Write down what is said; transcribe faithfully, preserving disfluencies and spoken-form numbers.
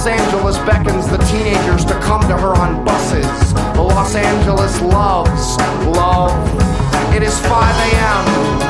Angeles beckons the teenagers to come to her on buses. Los Angeles loves love. It is five a.m.